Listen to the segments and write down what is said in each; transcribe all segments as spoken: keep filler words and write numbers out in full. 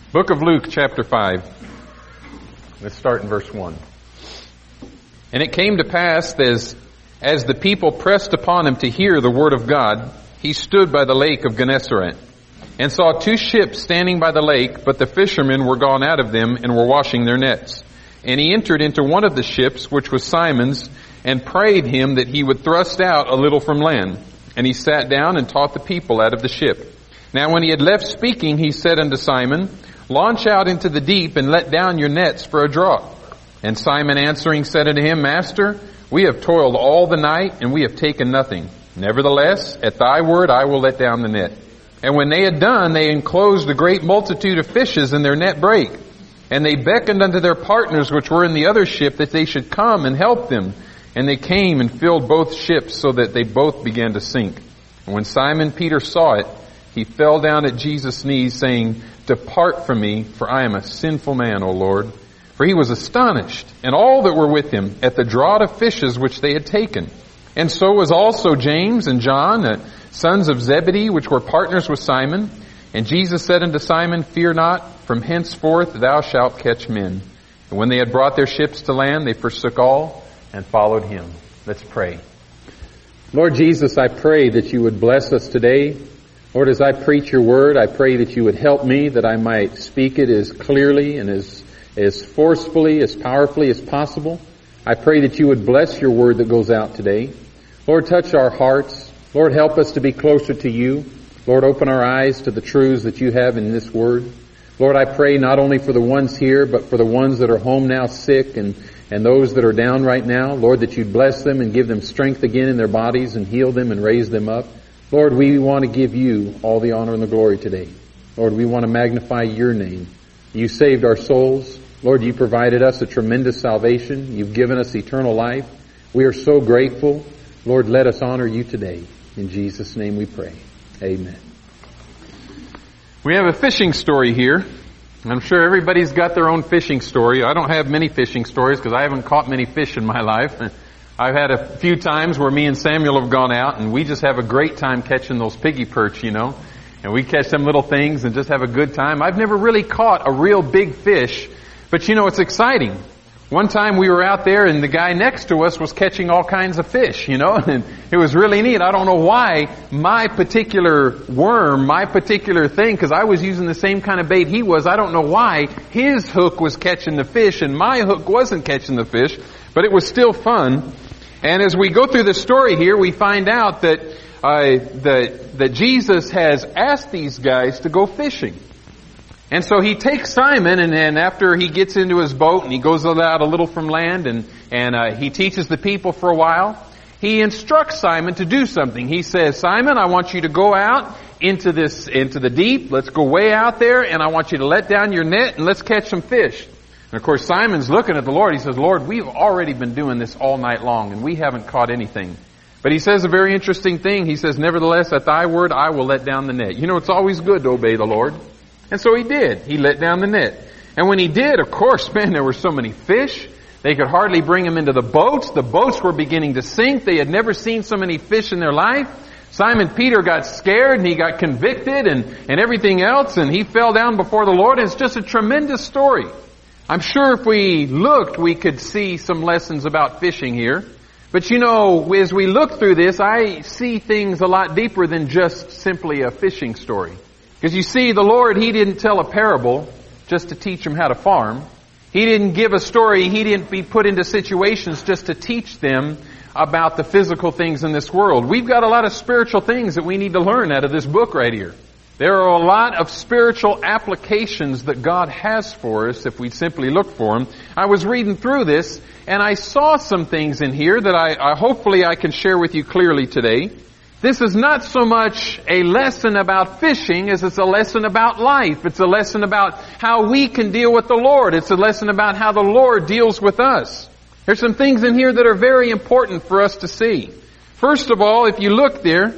Book of Luke, chapter five. Let's start in verse one. And it came to pass as, as the people pressed upon him to hear the word of God, he stood by the lake of Gennesaret, and saw two ships standing by the lake, but the fishermen were gone out of them and were washing their nets. And he entered into one of the ships, which was Simon's, and prayed him that he would thrust out a little from land. And he sat down and taught the people out of the ship. Now when he had left speaking, he said unto Simon, Launch out into the deep and let down your nets for a draught. And Simon answering said unto him, Master, we have toiled all the night and we have taken nothing. Nevertheless, at thy word I will let down the net. And when they had done, they enclosed a great multitude of fishes, and their net brake. And they beckoned unto their partners which were in the other ship that they should come and help them. And they came and filled both ships so that they both began to sink. And when Simon Peter saw it, he fell down at Jesus' knees, saying, Depart from me, for I am a sinful man, O Lord. For he was astonished, and all that were with him, at the draught of fishes which they had taken. And so was also James and John, the sons of Zebedee, which were partners with Simon. And Jesus said unto Simon, Fear not, from henceforth thou shalt catch men. And when they had brought their ships to land, they forsook all and followed him. Let's pray. Lord Jesus, I pray that you would bless us today. Lord, as I preach your word, I pray that you would help me, that I might speak it as clearly and as, as forcefully, as powerfully as possible. I pray that you would bless your word that goes out today. Lord, touch our hearts. Lord, help us to be closer to you. Lord, open our eyes to the truths that you have in this word. Lord, I pray not only for the ones here, but for the ones that are home now sick and, and those that are down right now. Lord, that you'd bless them and give them strength again in their bodies and heal them and raise them up. Lord, we want to give you all the honor and the glory today. Lord, we want to magnify your name. You saved our souls. Lord, you provided us a tremendous salvation. You've given us eternal life. We are so grateful. Lord, let us honor you today. In Jesus' name we pray. Amen. We have a fishing story here. I'm sure everybody's got their own fishing story. I don't have many fishing stories because I haven't caught many fish in my life. I've had a few times where me and Samuel have gone out and we just have a great time catching those piggy perch, you know. And we catch them little things and just have a good time. I've never really caught a real big fish, but you know, it's exciting. One time we were out there and the guy next to us was catching all kinds of fish, you know, and it was really neat. I don't know why my particular worm, my particular thing, because I was using the same kind of bait he was, I don't know why his hook was catching the fish and my hook wasn't catching the fish, but it was still fun. And as we go through the story here, we find out that uh, that that Jesus has asked these guys to go fishing. And so he takes Simon, and then after he gets into his boat and he goes out a little from land and, and uh, he teaches the people for a while, he instructs Simon to do something. He says, Simon, I want you to go out into this, into the deep. Let's go way out there, and I want you to let down your net and let's catch some fish. And of course Simon's looking at the Lord. He says, Lord, we've already been doing this all night long and we haven't caught anything. But he says a very interesting thing. He says, nevertheless, at thy word I will let down the net. You know, it's always good to obey the Lord. And so he did. He let down the net. And when he did, of course, man, there were so many fish. They could hardly bring them into the boats. The boats were beginning to sink. They had never seen so many fish in their life. Simon Peter got scared and he got convicted and, and everything else, and he fell down before the Lord. It's just a tremendous story. I'm sure if we looked, we could see some lessons about fishing here. But you know, as we look through this, I see things a lot deeper than just simply a fishing story. Because you see, the Lord, He didn't tell a parable just to teach them how to farm. He didn't give a story. He didn't be put into situations just to teach them about the physical things in this world. We've got a lot of spiritual things that we need to learn out of this book right here. There are a lot of spiritual applications that God has for us if we simply look for them. I was reading through this and I saw some things in here that I, I hopefully I can share with you clearly today. This is not so much a lesson about fishing as it's a lesson about life. It's a lesson about how we can deal with the Lord. It's a lesson about how the Lord deals with us. There's some things in here that are very important for us to see. First of all, if you look there,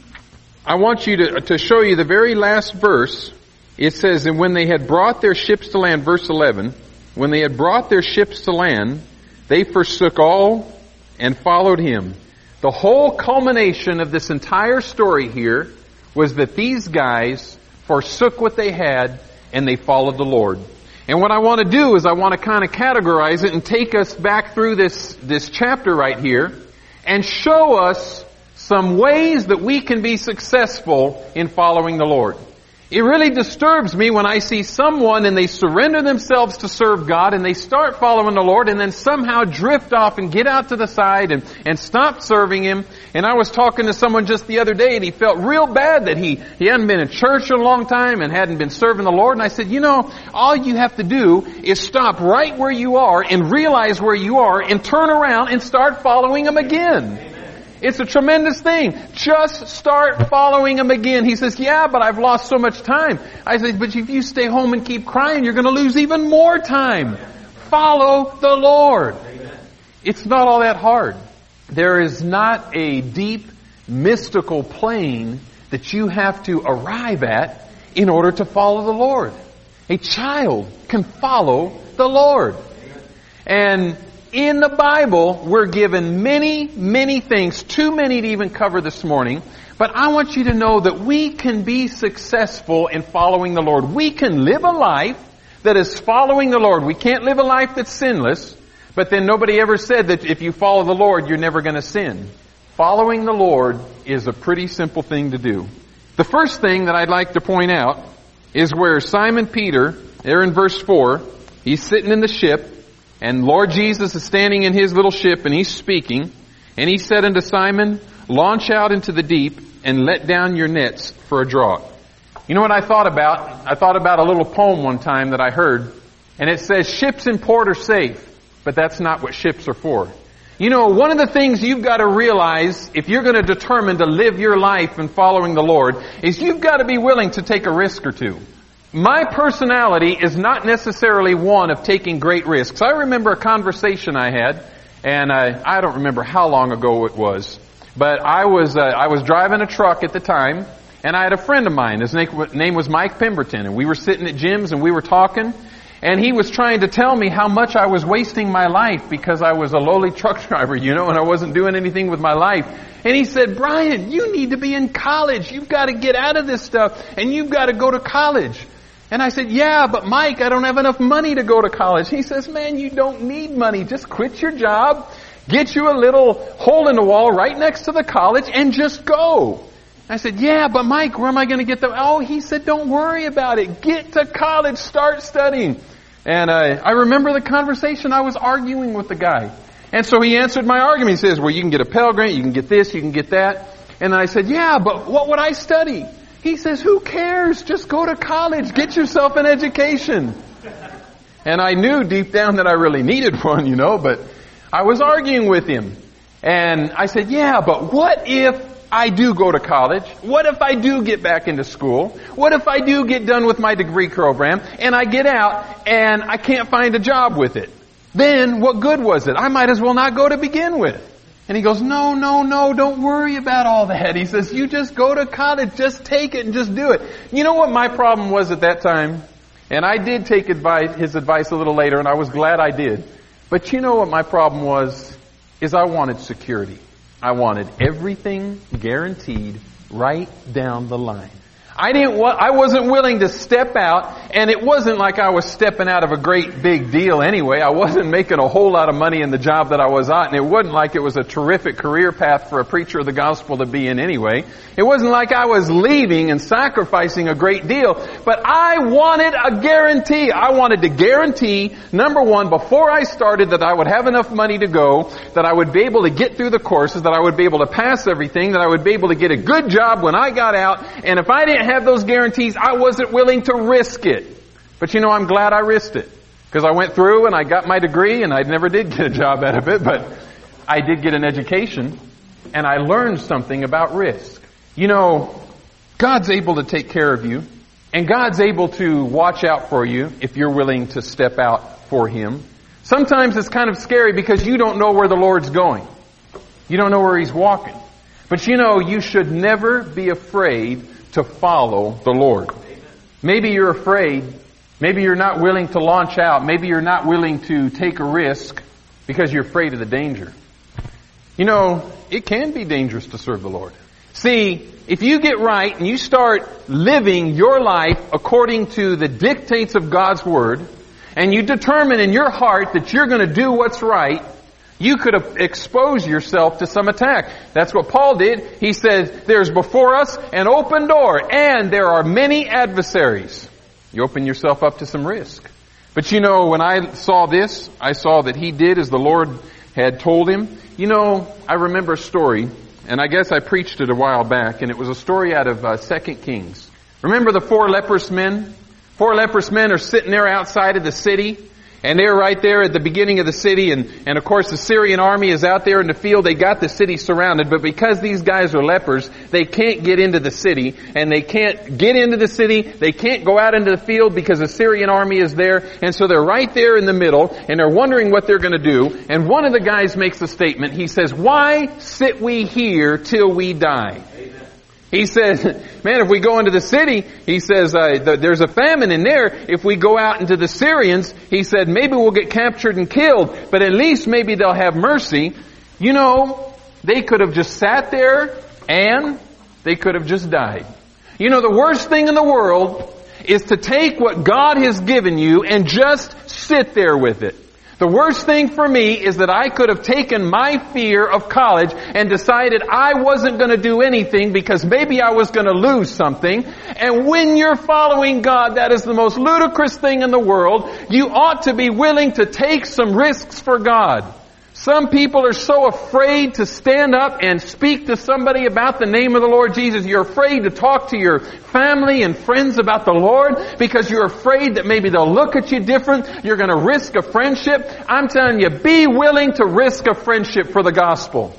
I want you to, to show you the very last verse. It says, and when they had brought their ships to land, verse eleven, when they had brought their ships to land, they forsook all and followed him. The whole culmination of this entire story here was that these guys forsook what they had and they followed the Lord. And what I want to do is I want to kind of categorize it and take us back through this, this chapter right here and show us some ways that we can be successful in following the Lord. It really disturbs me when I see someone and they surrender themselves to serve God and they start following the Lord and then somehow drift off and get out to the side and, and stop serving Him. And I was talking to someone just the other day and he felt real bad that he, he hadn't been in church in a long time and hadn't been serving the Lord. And I said, you know, all you have to do is stop right where you are and realize where you are and turn around and start following Him again. It's a tremendous thing. Just start following Him again. He says, yeah, but I've lost so much time. I said, but if you stay home and keep crying, you're going to lose even more time. Follow the Lord. It's not all that hard. There is not a deep, mystical plane that you have to arrive at in order to follow the Lord. A child can follow the Lord. And in the Bible, we're given many, many things, too many to even cover this morning. But I want you to know that we can be successful in following the Lord. We can live a life that is following the Lord. We can't live a life that's sinless, but then nobody ever said that if you follow the Lord, you're never going to sin. Following the Lord is a pretty simple thing to do. The first thing that I'd like to point out is where Simon Peter, there in verse four, he's sitting in the ship, and Lord Jesus is standing in His little ship and He's speaking. And He said unto Simon, launch out into the deep and let down your nets for a draught. You know what I thought about? I thought about a little poem one time that I heard. And it says, ships in port are safe, but that's not what ships are for. You know, one of the things you've got to realize if you're going to determine to live your life in following the Lord is you've got to be willing to take a risk or two. My personality is not necessarily one of taking great risks. I remember a conversation I had, and I, I don't remember how long ago it was, but I was uh, I was driving a truck at the time, and I had a friend of mine. His name was Mike Pemberton, and we were sitting at Jim's and we were talking, and he was trying to tell me how much I was wasting my life because I was a lowly truck driver, you know, and I wasn't doing anything with my life. And he said, Brian, you need to be in college. You've got to get out of this stuff, and you've got to go to college. And I said, yeah, but Mike, I don't have enough money to go to college. He says, man, you don't need money. Just quit your job, get you a little hole in the wall right next to the college, and just go. I said, yeah, but Mike, where am I going to get the... Oh, he said, don't worry about it. Get to college, start studying. And uh, I remember the conversation. I was arguing with the guy. And so he answered my argument. He says, well, you can get a Pell Grant, you can get this, you can get that. And then I said, yeah, but what would I study? He says, who cares? Just go to college. Get yourself an education. And I knew deep down that I really needed one, you know, but I was arguing with him. And I said, yeah, but what if I do go to college? What if I do get back into school? What if I do get done with my degree program and I get out and I can't find a job with it? Then what good was it? I might as well not go to begin with. And he goes, no, no, no, don't worry about all that. He says, you just go to college, just take it and just do it. You know what my problem was at that time? And I did take advice, his advice a little later, and I was glad I did. But you know what my problem was? Is I wanted security. I wanted everything guaranteed right down the line. I didn't want, I wasn't willing to step out, and it wasn't like I was stepping out of a great big deal anyway. I wasn't making a whole lot of money in the job that I was at, and it wasn't like it was a terrific career path for a preacher of the gospel to be in anyway. It wasn't like I was leaving and sacrificing a great deal, but I wanted a guarantee. I wanted to guarantee, number one, before I started, that I would have enough money to go, that I would be able to get through the courses, that I would be able to pass everything, that I would be able to get a good job when I got out, and if I didn't have those guarantees, I wasn't willing to risk it. But you know, I'm glad I risked it. Because I went through and I got my degree and I never did get a job out of it, but I did get an education and I learned something about risk. You know, God's able to take care of you and God's able to watch out for you if you're willing to step out for Him. Sometimes it's kind of scary because you don't know where the Lord's going. You don't know where He's walking. But you know, you should never be afraid to follow the Lord. Maybe you're afraid. Maybe you're not willing to launch out. Maybe you're not willing to take a risk because you're afraid of the danger. You know, it can be dangerous to serve the Lord. See, if you get right and you start living your life according to the dictates of God's Word, and you determine in your heart that you're going to do what's right, you could expose yourself to some attack. That's what Paul did. He says, there's before us an open door, and there are many adversaries. You open yourself up to some risk. But you know, when I saw this, I saw that he did as the Lord had told him. You know, I remember a story, and I guess I preached it a while back, and it was a story out of uh, Second Kings. Remember the four leprous men? Four leprous men are sitting there outside of the city, and they're right there at the beginning of the city, and, and of course the Syrian army is out there in the field. They got the city surrounded, but because these guys are lepers, they can't get into the city, and they can't get into the city, they can't go out into the field because the Syrian army is there, and so they're right there in the middle, and they're wondering what they're going to do, and one of the guys makes a statement. He says, "Why sit we here till we die?" He says, man, if we go into the city, he says, uh, th- there's a famine in there. If we go out into the Syrians, he said, maybe we'll get captured and killed, but at least maybe they'll have mercy. You know, they could have just sat there and they could have just died. You know, the worst thing in the world is to take what God has given you and just sit there with it. The worst thing for me is that I could have taken my fear of college and decided I wasn't going to do anything because maybe I was going to lose something. And when you're following God, that is the most ludicrous thing in the world. You ought to be willing to take some risks for God. Some people are so afraid to stand up and speak to somebody about the name of the Lord Jesus. You're afraid to talk to your family and friends about the Lord because you're afraid that maybe they'll look at you different. You're going to risk a friendship. I'm telling you, be willing to risk a friendship for the gospel.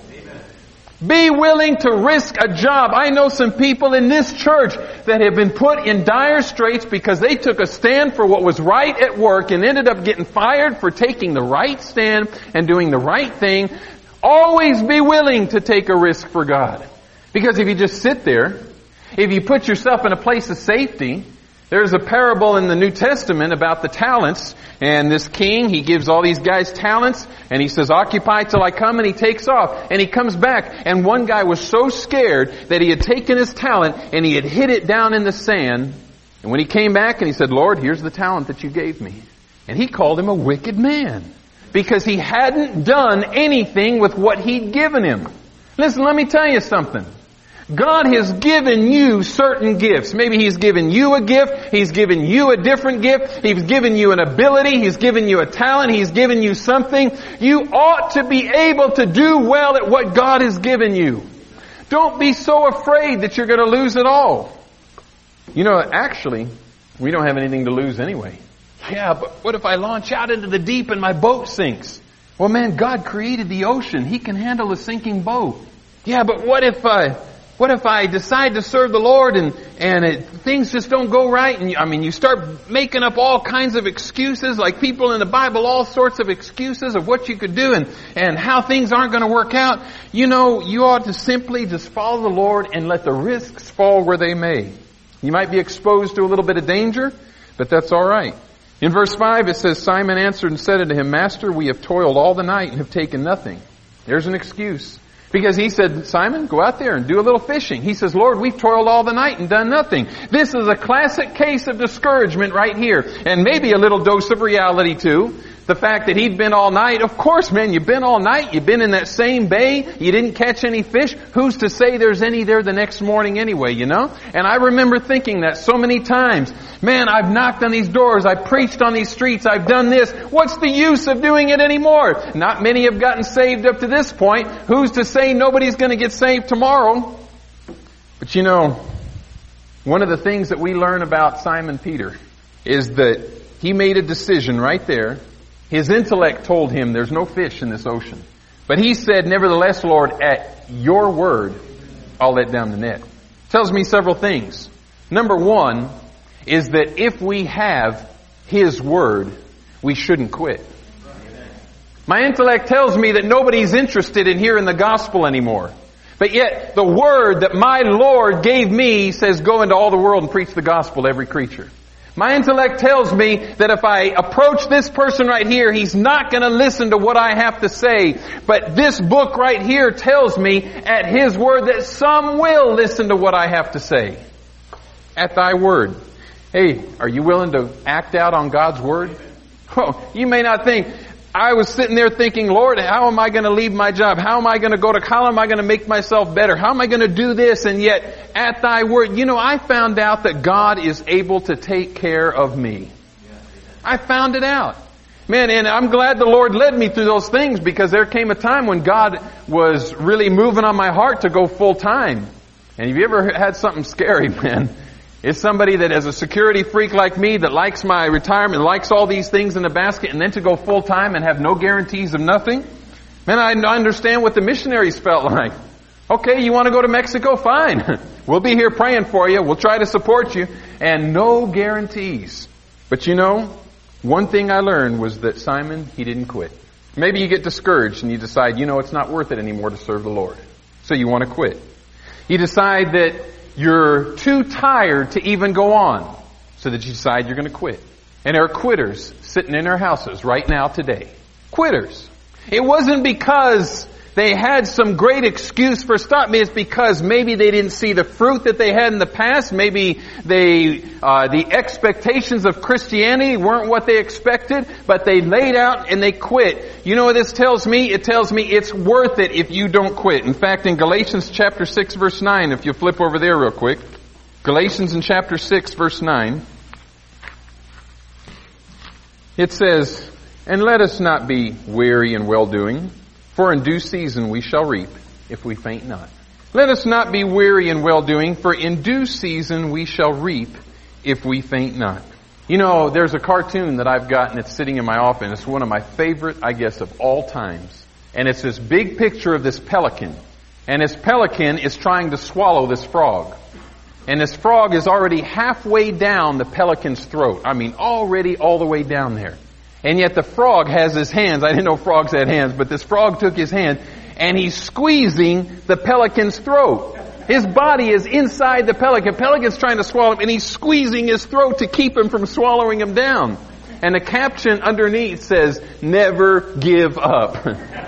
Be willing to risk a job. I know some people in this church that have been put in dire straits because they took a stand for what was right at work and ended up getting fired for taking the right stand and doing the right thing. Always be willing to take a risk for God. Because if you just sit there, if you put yourself in a place of safety, there's a parable in the New Testament about the talents, and this king, he gives all these guys talents, and he says, occupy till I come, and he takes off, and he comes back, and one guy was so scared that he had taken his talent, and he had hid it down in the sand, and when he came back, and he said, Lord, here's the talent that you gave me. And he called him a wicked man, because he hadn't done anything with what he'd given him. Listen, let me tell you something. God has given you certain gifts. Maybe He's given you a gift. He's given you a different gift. He's given you an ability. He's given you a talent. He's given you something. You ought to be able to do well at what God has given you. Don't be so afraid that you're going to lose it all. You know, actually, we don't have anything to lose anyway. Yeah, but what if I launch out into the deep and my boat sinks? Well, man, God created the ocean. He can handle a sinking boat. Yeah, but what if I... What if I decide to serve the Lord and, and it, things just don't go right? And you, I mean, you start making up all kinds of excuses, like people in the Bible, all sorts of excuses of what you could do and, and how things aren't going to work out. You know, you ought to simply just follow the Lord and let the risks fall where they may. You might be exposed to a little bit of danger, but that's all right. In verse five it says, Simon answered and said unto him, Master, we have toiled all the night and have taken nothing. There's an excuse. Because he said, Simon, go out there and do a little fishing. He says, Lord, we've toiled all the night and done nothing. This is a classic case of discouragement right here. And maybe a little dose of reality too. The fact that he'd been all night. Of course, man, you've been all night. You've been in that same bay. You didn't catch any fish. Who's to say there's any there the next morning anyway, you know? And I remember thinking that so many times. Man, I've knocked on these doors. I've preached on these streets. I've done this. What's the use of doing it anymore? Not many have gotten saved up to this point. Who's to say nobody's going to get saved tomorrow? But you know, one of the things that we learn about Simon Peter is that he made a decision right there. His intellect told him there's no fish in this ocean. But he said, nevertheless, Lord, at your word, I'll let down the net. Tells me several things. Number one is that if we have His word, we shouldn't quit. My intellect tells me that nobody's interested in hearing the gospel anymore. But yet, the word that my Lord gave me says, go into all the world and preach the gospel to every creature. My intellect tells me that if I approach this person right here, he's not going to listen to what I have to say. But this book right here tells me at His word that some will listen to what I have to say. At Thy word. Hey, are you willing to act out on God's word? Oh, you may not think, I was sitting there thinking, Lord, how am I going to leave my job? How am I going to go to college? How am I going to make myself better? How am I going to do this? And yet, at Thy word, you know, I found out that God is able to take care of me. I found it out. Man, and I'm glad the Lord led me through those things, because there came a time when God was really moving on my heart to go full time. And have you ever had something scary, man? It's somebody that is a security freak like me, that likes my retirement, likes all these things in the basket, and then to go full time and have no guarantees of nothing. Man, I understand what the missionaries felt like. Okay, you want to go to Mexico? Fine. We'll be here praying for you. We'll try to support you. And no guarantees. But you know, one thing I learned was that Simon, he didn't quit. Maybe you get discouraged and you decide, you know, it's not worth it anymore to serve the Lord. So you want to quit. You decide that you're too tired to even go on, so that you decide you're going to quit. And there are quitters sitting in their houses right now today. Quitters. It wasn't because they had some great excuse for stopping. It's because maybe they didn't see the fruit that they had in the past. Maybe they, uh, the expectations of Christianity weren't what they expected, but they laid out and they quit. You know what this tells me? It tells me it's worth it if you don't quit. In fact, in Galatians chapter six verse nine, if you flip over there real quick, Galatians in chapter six verse nine, it says, "And let us not be weary in well-doing, for in due season we shall reap, if we faint not." Let us not be weary in well-doing, for in due season we shall reap, if we faint not. You know, there's a cartoon that I've got, and it's sitting in my office. It's one of my favorite, I guess, of all times. And it's this big picture of this pelican. And this pelican is trying to swallow this frog. And this frog is already halfway down the pelican's throat. I mean, already all the way down there. And yet the frog has his hands. I didn't know frogs had hands, but this frog took his hand and he's squeezing the pelican's throat. His body is inside the pelican. Pelican's trying to swallow him and he's squeezing his throat to keep him from swallowing him down. And the caption underneath says, "Never give up."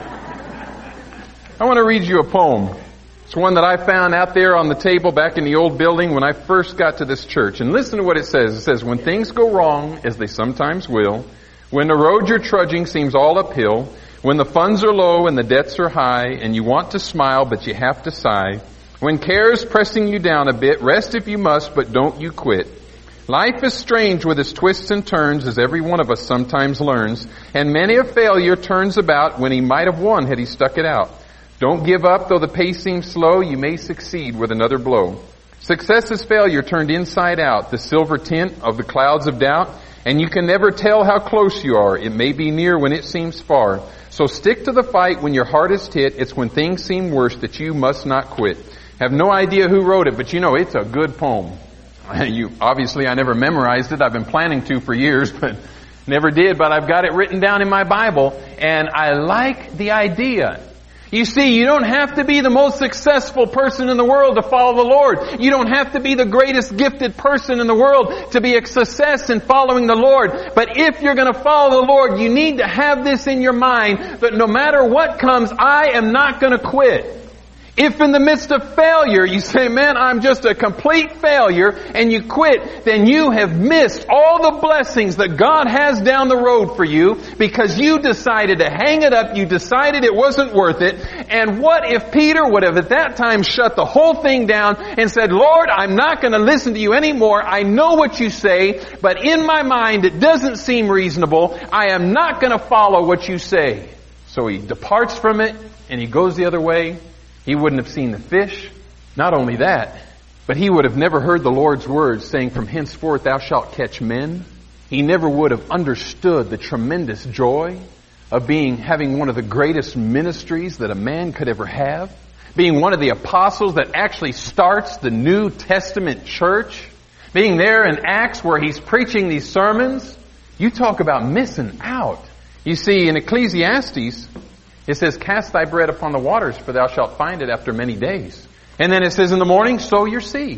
I want to read you a poem. It's one that I found out there on the table back in the old building when I first got to this church. And listen to what it says. It says, "When things go wrong, as they sometimes will, when the road you're trudging seems all uphill, when the funds are low and the debts are high, and you want to smile but you have to sigh, when care's pressing you down a bit, rest if you must, but don't you quit. Life is strange with its twists and turns, as every one of us sometimes learns, and many a failure turns about when he might have won had he stuck it out. Don't give up, though the pace seems slow, you may succeed with another blow. Success is failure turned inside out, the silver tint of the clouds of doubt, and you can never tell how close you are. It may be near when it seems far. So stick to the fight when your heart is hit. It's when things seem worse that you must not quit." Have no idea who wrote it, but you know, it's a good poem. You, obviously I never memorized it. I've been planning to for years, but never did. But I've got it written down in my Bible, and I like the idea. You see, you don't have to be the most successful person in the world to follow the Lord. You don't have to be the greatest gifted person in the world to be a success in following the Lord. But if you're going to follow the Lord, you need to have this in your mind, that no matter what comes, I am not going to quit. If in the midst of failure you say, "Man, I'm just a complete failure," and you quit, then you have missed all the blessings that God has down the road for you because you decided to hang it up. You decided it wasn't worth it. And what if Peter would have at that time shut the whole thing down and said, "Lord, I'm not going to listen to you anymore. I know what you say, but in my mind it doesn't seem reasonable. I am not going to follow what you say." So he departs from it and he goes the other way. He wouldn't have seen the fish. Not only that, but he would have never heard the Lord's words saying, "From henceforth thou shalt catch men." He never would have understood the tremendous joy of being, having one of the greatest ministries that a man could ever have. Being one of the apostles that actually starts the New Testament church. Being there in Acts where he's preaching these sermons. You talk about missing out. You see, in Ecclesiastes, it says, "Cast thy bread upon the waters, for thou shalt find it after many days." And then it says, "In the morning, sow your seed."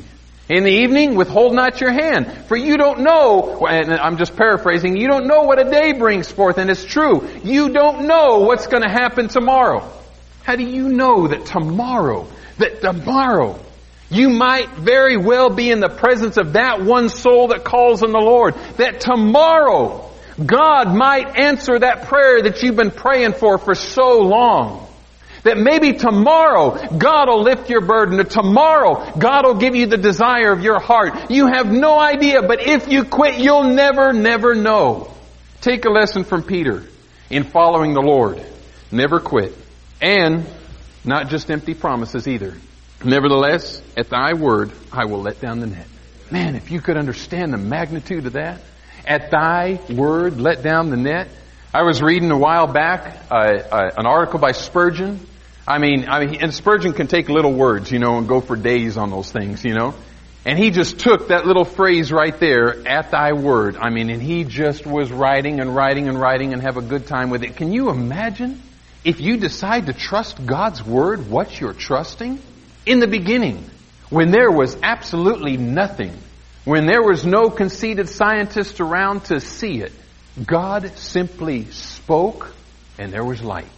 In the evening, withhold not your hand, for you don't know, and I'm just paraphrasing, you don't know what a day brings forth, and it's true. You don't know what's going to happen tomorrow. How do you know that tomorrow, that tomorrow, you might very well be in the presence of that one soul that calls on the Lord, that tomorrow, God might answer that prayer that you've been praying for for so long. That maybe tomorrow God will lift your burden, or tomorrow God will give you the desire of your heart. You have no idea, but if you quit, you'll never, never know. Take a lesson from Peter in following the Lord. Never quit. And not just empty promises either. Nevertheless, at thy word, I will let down the net. Man, if you could understand the magnitude of that. At thy word, let down the net. I was reading a while back uh, uh, an article by Spurgeon. I mean, I mean, and Spurgeon can take little words, you know, and go for days on those things, you know. And he just took that little phrase right there, at thy word. I mean, and he just was writing and writing and writing and have a good time with it. Can you imagine if you decide to trust God's word, what you're trusting? In the beginning, when there was absolutely nothing, when there was no conceited scientist around to see it, God simply spoke and there was light.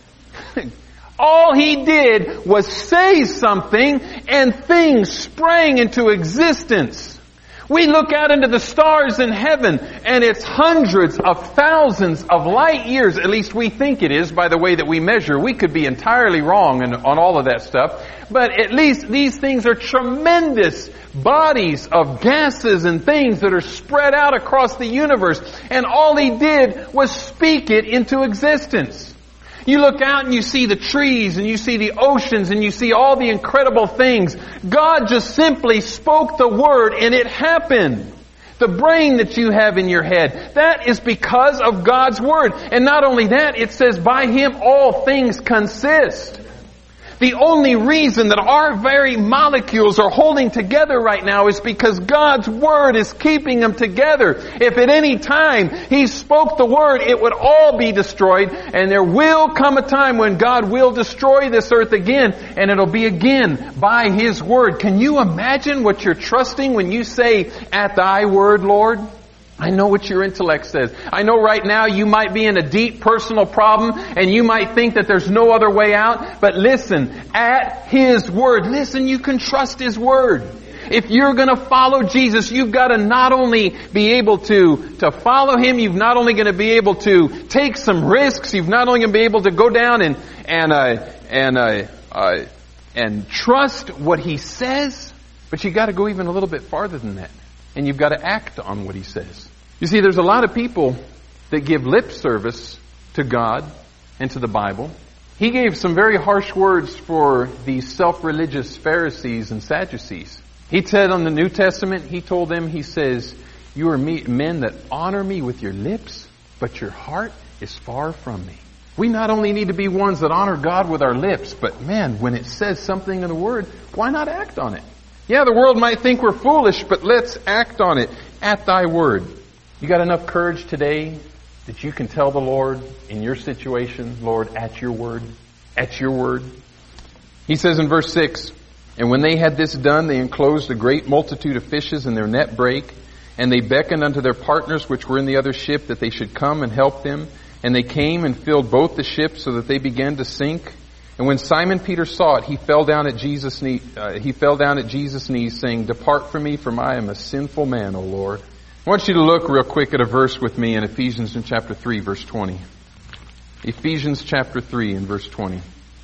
All He did was say something and things sprang into existence. We look out into the stars in heaven and it's hundreds of thousands of light years, at least we think it is by the way that we measure. We could be entirely wrong on all of that stuff. But at least these things are tremendous bodies of gases and things that are spread out across the universe. And all He did was speak it into existence. You look out and you see the trees and you see the oceans and you see all the incredible things. God just simply spoke the word and it happened. The brain that you have in your head, that is because of God's word. And not only that, it says by Him all things consist. The only reason that our very molecules are holding together right now is because God's Word is keeping them together. If at any time He spoke the Word, it would all be destroyed. And there will come a time when God will destroy this earth again. And it'll be again by His Word. Can you imagine what you're trusting when you say, at Thy Word, Lord? I know what your intellect says. I know right now you might be in a deep personal problem and you might think that there's no other way out. But listen, at His Word, listen, you can trust His Word. If you're going to follow Jesus, you've got to not only be able to, to follow Him, you've not only going to be able to take some risks, you've not only going to be able to go down and, and, uh, and, uh, uh, and trust what He says, but you've got to go even a little bit farther than that. And you've got to act on what He says. You see, there's a lot of people that give lip service to God and to the Bible. He gave some very harsh words for these self-religious Pharisees and Sadducees. He said on the New Testament, He told them, He says, you are me, men that honor me with your lips, but your heart is far from me. We not only need to be ones that honor God with our lips, but man, when it says something in the Word, why not act on it? Yeah, the world might think we're foolish, but let's act on it. At Thy Word. You got enough courage today that you can tell the Lord in your situation, Lord, at Your Word, at Your Word. He says in verse six, and when they had this done, they enclosed a great multitude of fishes, and their net brake, and they beckoned unto their partners which were in the other ship that they should come and help them. And they came and filled both the ships so that they began to sink. And when Simon Peter saw it, he fell down at Jesus' knee, uh, he fell down at Jesus' knees, saying, depart from me, for I am a sinful man, O Lord. I want you to look real quick at a verse with me in Ephesians in chapter three, verse twenty. Ephesians chapter three and verse twenty.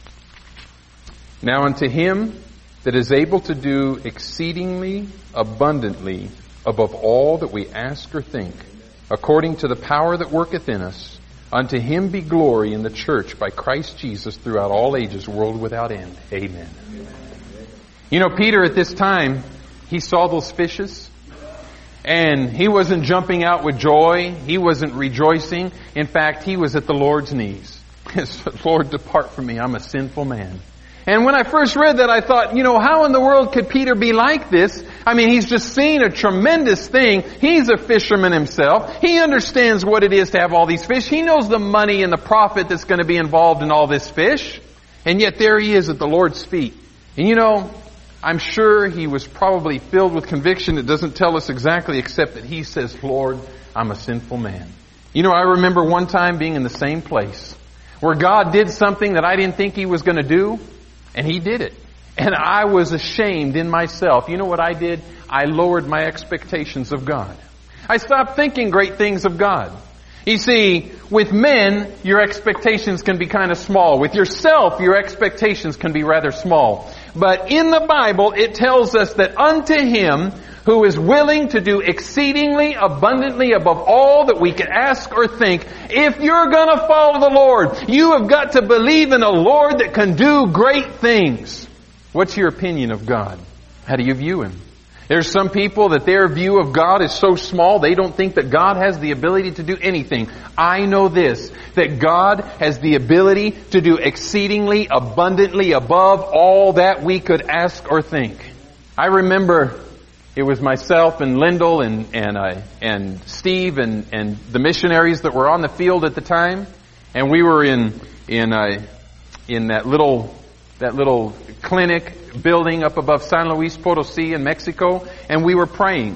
Now unto Him that is able to do exceedingly abundantly above all that we ask or think, according to the power that worketh in us, unto Him be glory in the church by Christ Jesus throughout all ages, world without end. Amen. You know, Peter at this time, he saw those fishes, and he wasn't jumping out with joy. He wasn't rejoicing. In fact, he was at the Lord's knees. He said, Lord, depart from me. I'm a sinful man. And when I first read that, I thought, you know, how in the world could Peter be like this? I mean, he's just seen a tremendous thing. He's a fisherman himself. He understands what it is to have all these fish. He knows the money and the profit that's going to be involved in all this fish. And yet there he is at the Lord's feet. And you know, I'm sure he was probably filled with conviction. It doesn't tell us exactly, except that he says, Lord, I'm a sinful man. You know, I remember one time being in the same place where God did something that I didn't think he was going to do, and he did it. And I was ashamed in myself. You know what I did? I lowered my expectations of God. I stopped thinking great things of God. You see, with men, your expectations can be kind of small. With yourself, your expectations can be rather small. But in the Bible, it tells us that unto him who is willing to do exceedingly abundantly above all that we could ask or think, if you're going to follow the Lord, you have got to believe in a Lord that can do great things. What's your opinion of God? How do you view him? There's some people that their view of God is so small they don't think that God has the ability to do anything. I know this, that God has the ability to do exceedingly abundantly above all that we could ask or think. I remember it was myself and Lyndall and and uh, and Steve and and the missionaries that were on the field at the time, and we were in in uh, in that little that little clinic building up above San Luis Potosi in Mexico, and we were praying.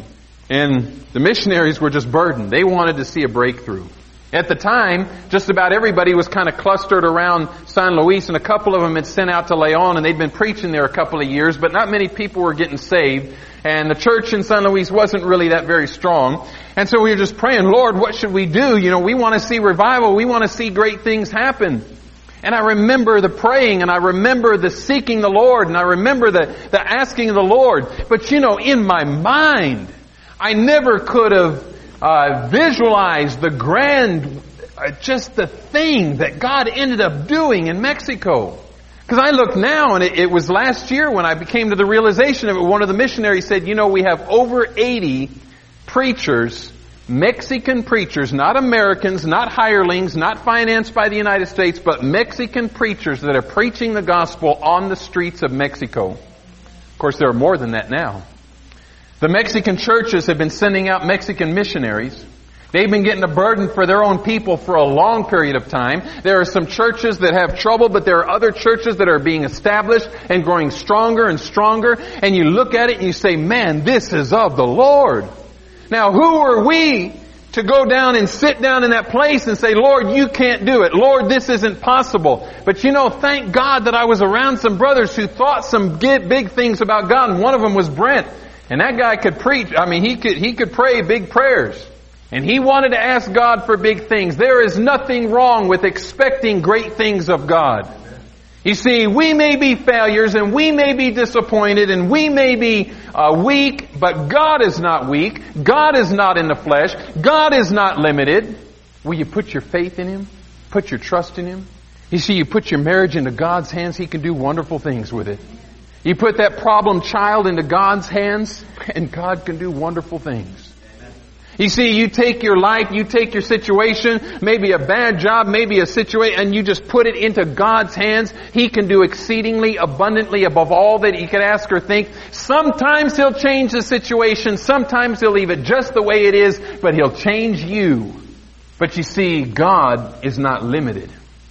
And the missionaries were just burdened. They wanted to see a breakthrough. At the time, just about everybody was kind of clustered around San Luis, and a couple of them had sent out to Leon, and they'd been preaching there a couple of years, but not many people were getting saved. And the church in San Luis wasn't really that very strong. And so we were just praying, Lord, what should we do? You know, we want to see revival. We want to see great things happen. And I remember the praying, and I remember the seeking the Lord, and I remember the, the asking of the Lord. But you know, in my mind, I never could have uh, visualized the grand, uh, just the thing that God ended up doing in Mexico. Because I look now, and it, it was last year when I came to the realization of it. One of the missionaries said, you know, we have over eighty preachers, Mexican preachers, not Americans, not hirelings, not financed by the United States, but Mexican preachers that are preaching the gospel on the streets of Mexico. Of course, there are more than that now. The Mexican churches have been sending out Mexican missionaries. They've been getting a burden for their own people for a long period of time. There are some churches that have trouble, but there are other churches that are being established and growing stronger and stronger. And you look at it and you say, man, this is of the Lord. Now, who are we to go down and sit down in that place and say, Lord, you can't do it. Lord, this isn't possible. But you know, thank God that I was around some brothers who thought some big things about God. And one of them was Brent. And that guy could preach. I mean, he could, he could pray big prayers. And he wanted to ask God for big things. There is nothing wrong with expecting great things of God. You see, we may be failures and we may be disappointed and we may be uh, weak, but God is not weak. God is not in the flesh. God is not limited. Will you put your faith in Him? Put your trust in Him? You see, you put your marriage into God's hands, He can do wonderful things with it. You put that problem child into God's hands, and God can do wonderful things. You see, you take your life, you take your situation, maybe a bad job, maybe a situation, and you just put it into God's hands. He can do exceedingly abundantly above all that you could ask or think. Sometimes He'll change the situation. Sometimes He'll leave it just the way it is, but He'll change you. But you see, God is not limited.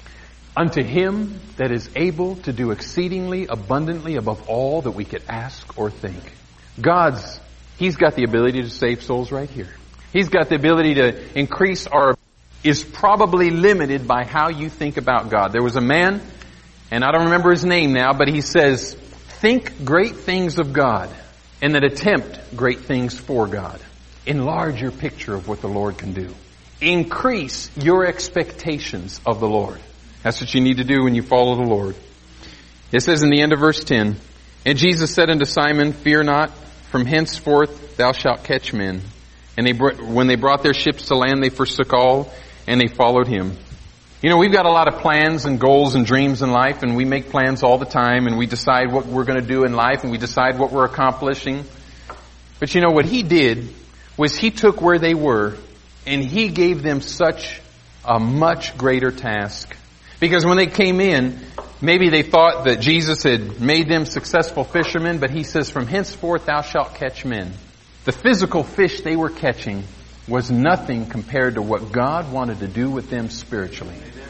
Unto Him that is able to do exceedingly abundantly above all that we could ask or think. God's, He's got the ability to save souls right here. He's got the ability to increase our, is probably limited by how you think about God. There was a man, and I don't remember his name now, but he says, think great things of God, and then attempt great things for God. Enlarge your picture of what the Lord can do. Increase your expectations of the Lord. That's what you need to do when you follow the Lord. It says in the end of verse ten, and Jesus said unto Simon, fear not, from henceforth thou shalt catch men. And they, when they brought their ships to land, they forsook all, and they followed Him. You know, we've got a lot of plans and goals and dreams in life, and we make plans all the time, and we decide what we're going to do in life, and we decide what we're accomplishing. But you know, what He did was He took where they were, and He gave them such a much greater task. Because when they came in, maybe they thought that Jesus had made them successful fishermen, but He says, from henceforth thou shalt catch men. The physical fish they were catching was nothing compared to what God wanted to do with them spiritually.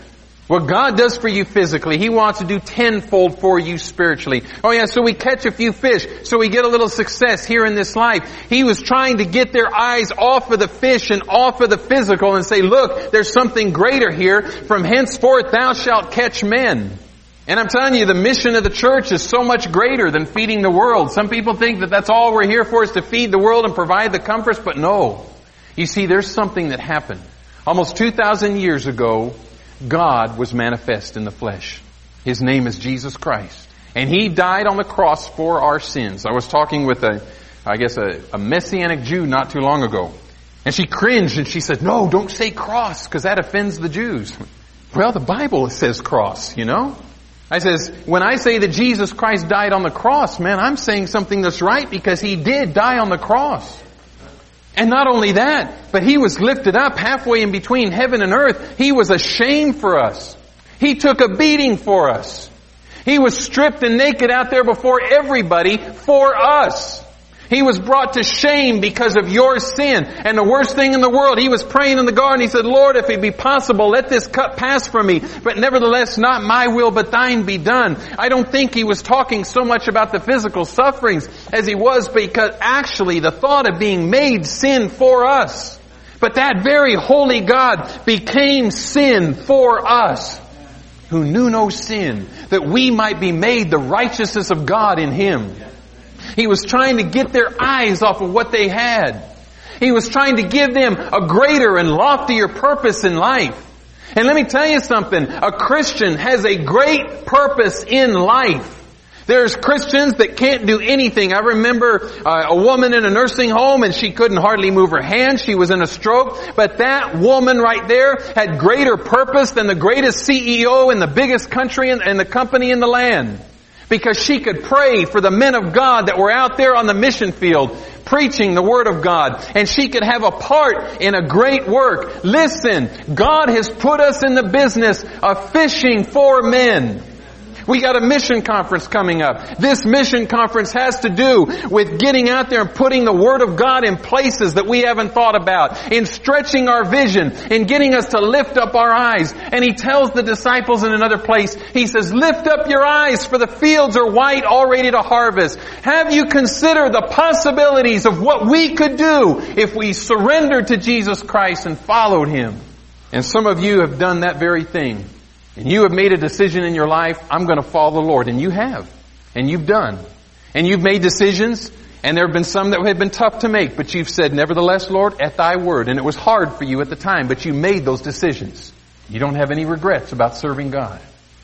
What God does for you physically, He wants to do tenfold for you spiritually. Oh yeah, so we catch a few fish, so we get a little success here in this life. He was trying to get their eyes off of the fish and off of the physical and say, look, there's something greater here. From henceforth thou shalt catch men. And I'm telling you, the mission of the church is so much greater than feeding the world. Some people think that that's all we're here for, is to feed the world and provide the comforts, but no. You see, there's something that happened. Almost two thousand years ago, God was manifest in the flesh. His name is Jesus Christ. And He died on the cross for our sins. I was talking with a, I guess a, a Messianic Jew not too long ago. And she cringed and she said, no, don't say cross, because that offends the Jews. Well, the Bible says cross, you know. I says, when I say that Jesus Christ died on the cross, man, I'm saying something that's right, because He did die on the cross. And not only that, but He was lifted up halfway in between heaven and earth. He was a shame for us. He took a beating for us. He was stripped and naked out there before everybody for us. He was brought to shame because of your sin. And the worst thing in the world, He was praying in the garden. He said, Lord, if it be possible, let this cup pass from me. But nevertheless, not my will, but thine be done. I don't think He was talking so much about the physical sufferings as He was because actually the thought of being made sin for us. But that very holy God became sin for us, who knew no sin, that we might be made the righteousness of God in Him. He was trying to get their eyes off of what they had. He was trying to give them a greater and loftier purpose in life. And let me tell you something. A Christian has a great purpose in life. There's Christians that can't do anything. I remember uh, a woman in a nursing home, and she couldn't hardly move her hands. She was in a stroke. But that woman right there had greater purpose than the greatest C E O in the biggest country and in, in the company in the land. Because she could pray for the men of God that were out there on the mission field preaching the Word of God. And she could have a part in a great work. Listen, God has put us in the business of fishing for men. We got a mission conference coming up. This mission conference has to do with getting out there and putting the Word of God in places that we haven't thought about, in stretching our vision, in getting us to lift up our eyes. And He tells the disciples in another place, He says, lift up your eyes, for the fields are white, all ready to harvest. Have you considered the possibilities of what we could do if we surrendered to Jesus Christ and followed Him? And some of you have done that very thing. And you have made a decision in your life, I'm going to follow the Lord. And you have. And you've done. And you've made decisions, and there have been some that have been tough to make, but you've said, nevertheless, Lord, at Thy word. And it was hard for you at the time, but you made those decisions. You don't have any regrets about serving God.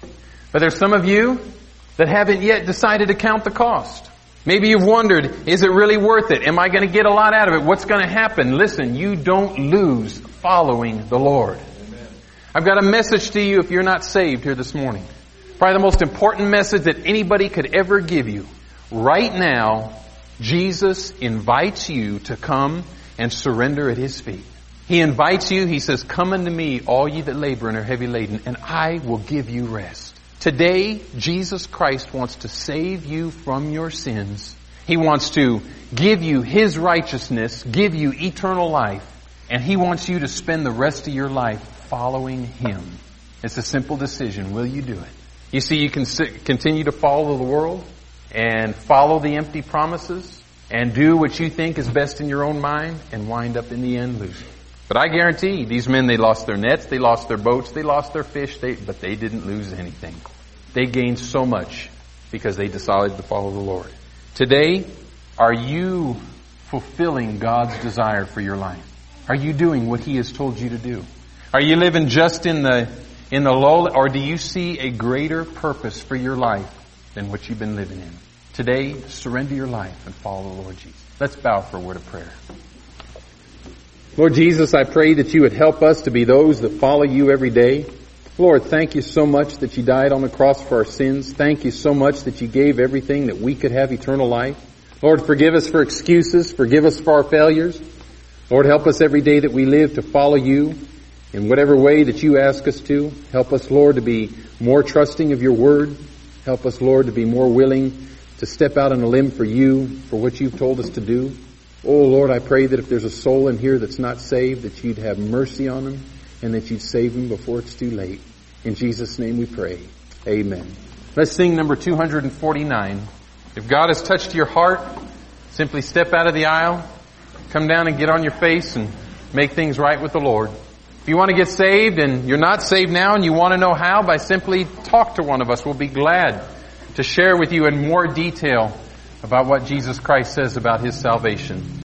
But there's some of you that haven't yet decided to count the cost. Maybe you've wondered, is it really worth it? Am I going to get a lot out of it? What's going to happen? Listen, you don't lose following the Lord. I've got a message to you if you're not saved here this morning. Probably the most important message that anybody could ever give you. Right now, Jesus invites you to come and surrender at His feet. He invites you, He says, come unto me, all ye that labor and are heavy laden, and I will give you rest. Today, Jesus Christ wants to save you from your sins. He wants to give you His righteousness, give you eternal life, and He wants you to spend the rest of your life following Him. It's a simple decision. Will you do it? You see, you can continue to follow the world and follow the empty promises and do what you think is best in your own mind and wind up in the end losing. But I guarantee these men, they lost their nets, they lost their boats, they lost their fish, they, but they didn't lose anything. They gained so much because they decided to follow the Lord. Today, are you fulfilling God's desire for your life? Are you doing what He has told you to do? Are you living just in the in the low, or do you see a greater purpose for your life than what you've been living in? Today, surrender your life and follow the Lord Jesus. Let's bow for a word of prayer. Lord Jesus, I pray that you would help us to be those that follow you every day. Lord, thank you so much that you died on the cross for our sins. Thank you so much that you gave everything that we could have eternal life. Lord, forgive us for excuses. Forgive us for our failures. Lord, help us every day that we live to follow you in whatever way that you ask us to. Help us, Lord, to be more trusting of your word. Help us, Lord, to be more willing to step out on a limb for you, for what you've told us to do. Oh, Lord, I pray that if there's a soul in here that's not saved, that you'd have mercy on them and that you'd save them before it's too late. In Jesus' name we pray. Amen. Let's sing number two hundred forty-nine. If God has touched your heart, simply step out of the aisle, come down and get on your face and make things right with the Lord. If you want to get saved and you're not saved now and you want to know how, by simply talk to one of us. We'll be glad to share with you in more detail about what Jesus Christ says about His salvation.